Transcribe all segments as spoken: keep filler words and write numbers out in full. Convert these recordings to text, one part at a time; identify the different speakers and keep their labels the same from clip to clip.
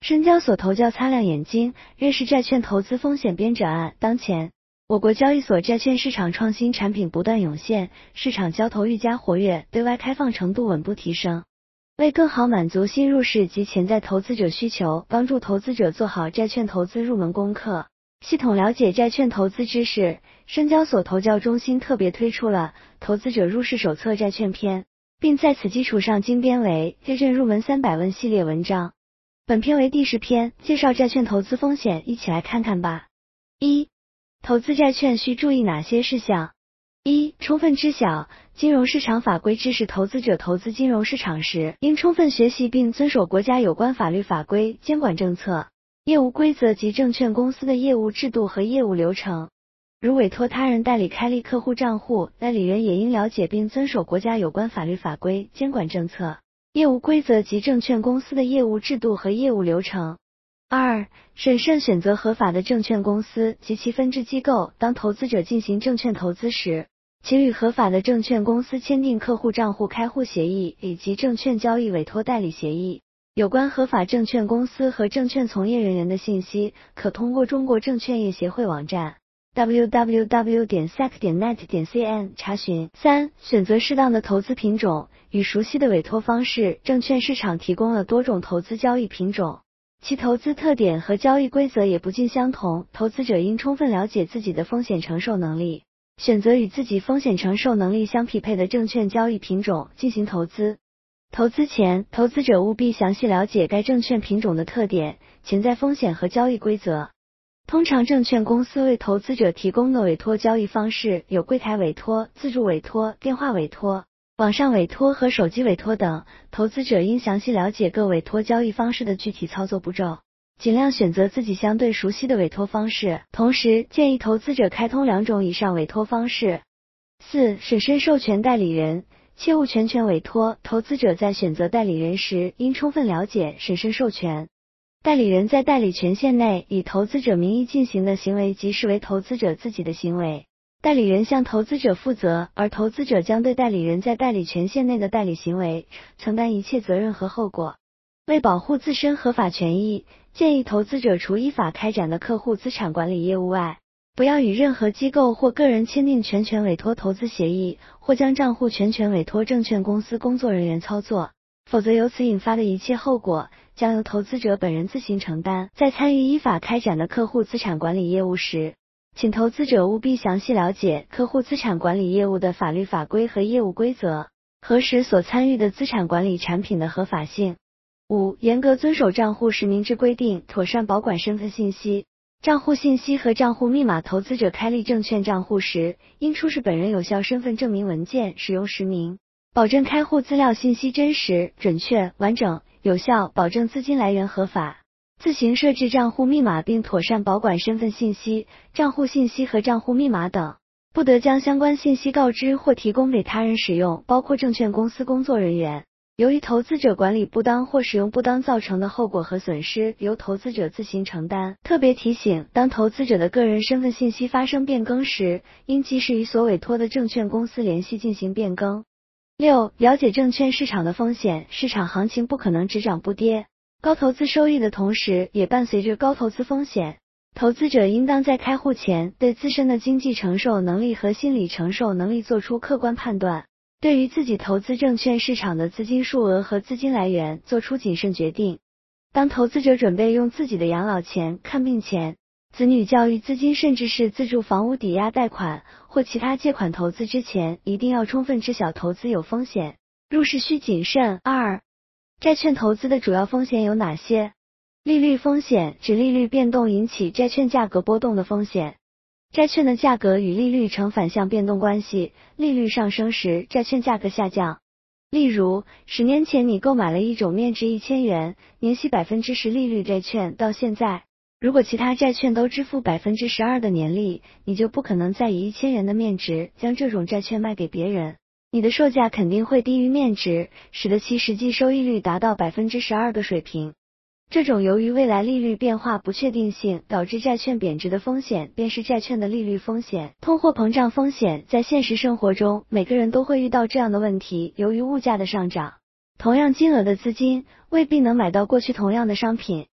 Speaker 1: 深交所投教擦亮眼睛，认识债券投资风险编者案。当前，我国交易所债券市场创新产品不断涌现，市场交投愈加活跃，对外开放程度稳步提升。为更好满足新入市及潜在投资者需求，帮助投资者做好债券投资入门功课，系统了解债券投资知识，深交所投教中心特别推出了投资者入市手册债券篇，并在此基础上精编为债券入门三百问系列文章。本篇为第十篇，介绍债券投资风险，一起来看看吧。一、投资债券需注意哪些事项？一、充分知晓金融市场法规知识。投资者投资金融市场时，应充分学习并遵守国家有关法律法规、监管政策、业务规则及证券公司的业务制度和业务流程。如委托他人代理开立客户账户，代理人也应了解并遵守国家有关法律法规、监管政策、业务规则及证券公司的业务制度和业务流程。二、审慎选择合法的证券公司及其分支机构。当投资者进行证券投资时，请与合法的证券公司签订客户账户开户协议以及证券交易委托代理协议。有关合法证券公司和证券从业人员的信息，可通过中国证券业协会网站 double-u double-u double-u 点 s e c 点 net 点 c n 查询。三、选择适当的投资品种与熟悉的委托方式。证券市场提供了多种投资交易品种，其投资特点和交易规则也不尽相同，投资者应充分了解自己的风险承受能力，选择与自己风险承受能力相匹配的证券交易品种进行投资。投资前，投资者务必详细了解该证券品种的特点、潜在风险和交易规则。通常证券公司为投资者提供的委托交易方式有柜台委托、自助委托、电话委托、网上委托和手机委托等，投资者应详细了解各委托交易方式的具体操作步骤，尽量选择自己相对熟悉的委托方式，同时建议投资者开通两种以上委托方式。四、审慎授权代理人，切勿全权委托。投资者在选择代理人时，应充分了解、审慎授权。代理人在代理权限内以投资者名义进行的行为即视为投资者自己的行为，代理人向投资者负责，而投资者将对代理人在代理权限内的代理行为承担一切责任和后果。为保护自身合法权益，建议投资者除依法开展的客户资产管理业务外，不要与任何机构或个人签订全权委托投资协议，或将账户全权委托证券公司工作人员操作，否则由此引发的一切后果将由投资者本人自行承担。在参与依法开展的客户资产管理业务时，请投资者务必详细了解客户资产管理业务的法律法规和业务规则，核实所参与的资产管理产品的合法性。五、严格遵守账户实名制规定，妥善保管身份信息、账户信息和账户密码。投资者开立证券账户时，应出示本人有效身份证明文件，使用实名，保证开户资料信息真实、准确、完整、有效，保证资金来源合法。自行设置账户密码并妥善保管身份信息、账户信息和账户密码等，不得将相关信息告知或提供给他人使用，包括证券公司工作人员。由于投资者管理不当或使用不当造成的后果和损失，由投资者自行承担。特别提醒，当投资者的个人身份信息发生变更时，应及时与所委托的证券公司联系进行变更。六、了解证券市场的风险。市场行情不可能只涨不跌，高投资收益的同时，也伴随着高投资风险。投资者应当在开户前对自身的经济承受能力和心理承受能力做出客观判断，对于自己投资证券市场的资金数额和资金来源做出谨慎决定。当投资者准备用自己的养老钱、看病钱、子女教育资金甚至是自住房屋抵押贷款或其他借款投资之前，一定要充分知晓投资有风险，入市需谨慎。二、债券投资的主要风险有哪些？利率风险指利率变动引起债券价格波动的风险。债券的价格与利率呈反向变动关系，利率上升时，债券价格下降。例如，十年前你购买了一种面值一千元、年息百分之十利率债券，到现在，如果其他债券都支付百分之十二的年利，你就不可能再以一千元的面值将这种债券卖给别人，你的售价肯定会低于面值，使得其实际收益率达到百分之十二的水平。这种由于未来利率变化不确定性导致债券贬值的风险，便是债券的利率风险。通货膨胀风险，在现实生活中，每个人都会遇到这样的问题，由于物价的上涨，同样金额的资金未必能买到过去同样的商品，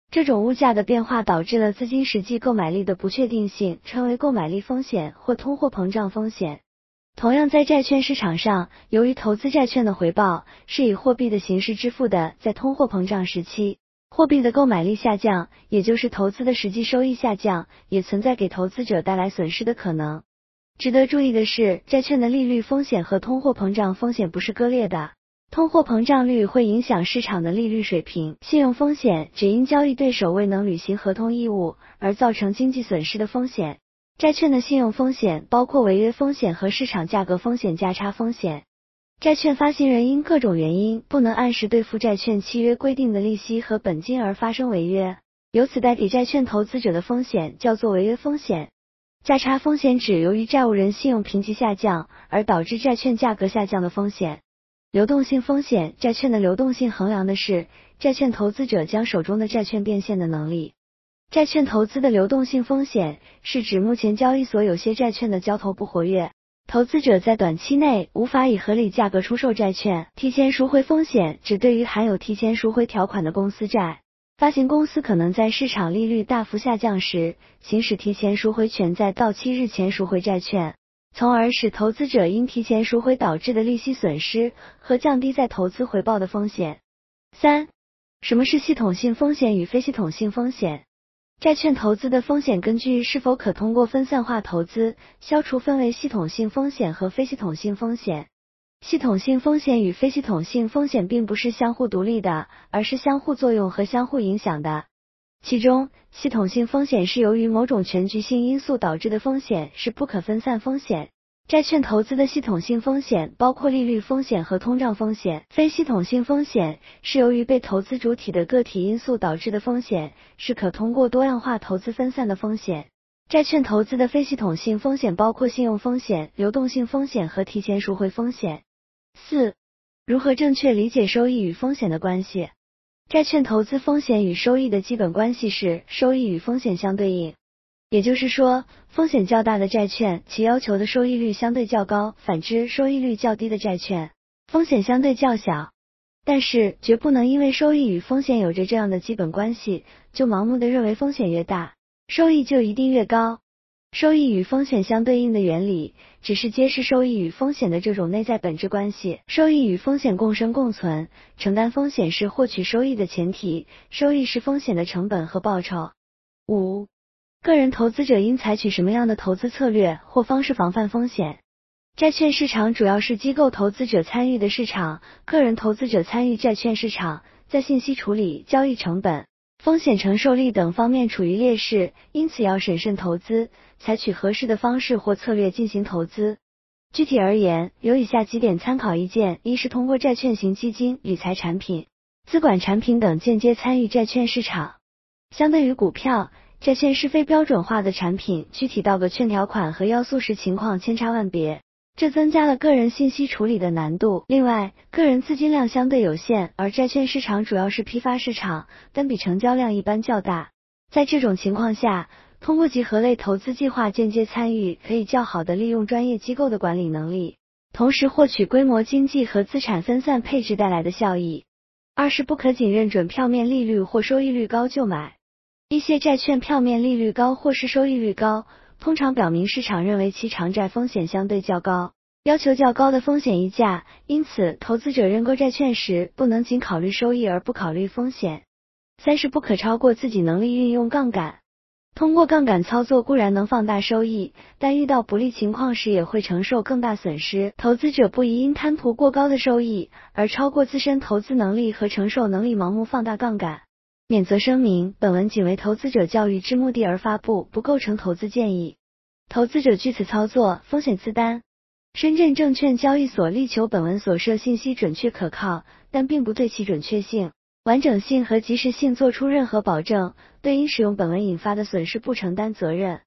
Speaker 1: 这种物价的变化导致了资金实际购买力的不确定性，称为购买力风险或通货膨胀风险。同样在债券市场上，由于投资债券的回报是以货币的形式支付的，在通货膨胀时期，货币的购买力下降，也就是投资的实际收益下降，也存在给投资者带来损失的可能。值得注意的是，债券的利率风险和通货膨胀风险不是割裂的。通货膨胀率会影响市场的利率水平，信用风险只因交易对手未能履行合同义务而造成经济损失的风险。债券的信用风险包括违约风险和市场价格风险价差风险。债券发行人因各种原因不能按时兑付债券契约规定的利息和本金而发生违约，由此带给债券投资者的风险叫做违约风险。价差风险指由于债务人信用评级下降而导致债券价格下降的风险。流动性风险，债券的流动性衡量的是债券投资者将手中的债券变现的能力。债券投资的流动性风险是指目前交易所有些债券的交投不活跃，投资者在短期内无法以合理价格出售债券。提前赎回风险指对于含有提前赎回条款的公司债，发行公司可能在市场利率大幅下降时，行使提前赎回权，在到期日前赎回债券，从而使投资者因提前赎回导致的利息损失和降低再投资回报的风险。三、什么是系统性风险与非系统性风险？债券投资的风险根据是否可通过分散化投资消除分为系统性风险和非系统性风险。系统性风险与非系统性风险并不是相互独立的，而是相互作用和相互影响的。其中，系统性风险是由于某种全局性因素导致的风险，是不可分散风险。债券投资的系统性风险包括利率风险和通胀风险。非系统性风险是由于被投资主体的个体因素导致的风险，是可通过多样化投资分散的风险。债券投资的非系统性风险包括信用风险、流动性风险和提前赎回风险。四、如何正确理解收益与风险的关系？债券投资风险与收益的基本关系是收益与风险相对应。也就是说，风险较大的债券，其要求的收益率相对较高，反之，收益率较低的债券，风险相对较小。但是，绝不能因为收益与风险有着这样的基本关系，就盲目的认为风险越大，收益就一定越高。收益与风险相对应的原理，只是揭示收益与风险的这种内在本质关系。收益与风险共生共存，承担风险是获取收益的前提，收益是风险的成本和报酬。五、个人投资者应采取什么样的投资策略或方式防范风险？债券市场主要是机构投资者参与的市场，个人投资者参与债券市场，在信息处理、交易成本、风险承受力等方面处于劣势，因此要审慎投资，采取合适的方式或策略进行投资。具体而言，有以下几点参考意见：一是通过债券型基金、理财产品、资管产品等间接参与债券市场。相对于股票，债券是非标准化的产品，具体到个券条款和要素时情况千差万别，这增加了个人信息处理的难度。另外，个人资金量相对有限，而债券市场主要是批发市场，单笔成交量一般较大。在这种情况下，通过集合类投资计划间接参与，可以较好的利用专业机构的管理能力，同时获取规模经济和资产分散配置带来的效益。二是不可仅认准票面利率或收益率高就买。一些债券票面利率高或是收益率高，通常表明市场认为其偿债风险相对较高，要求较高的风险溢价，因此投资者认购债券时不能仅考虑收益而不考虑风险。三是不可超过自己能力运用杠杆。通过杠杆操作固然能放大收益，但遇到不利情况时也会承受更大损失。投资者不宜因贪图过高的收益而超过自身投资能力和承受能力盲目放大杠杆。免责声明：本文仅为投资者教育之目的而发布，不构成投资建议。投资者据此操作，风险自担。深圳证券交易所力求本文所涉信息准确可靠，但并不对其准确性、完整性和及时性作出任何保证，对因使用本文引发的损失不承担责任。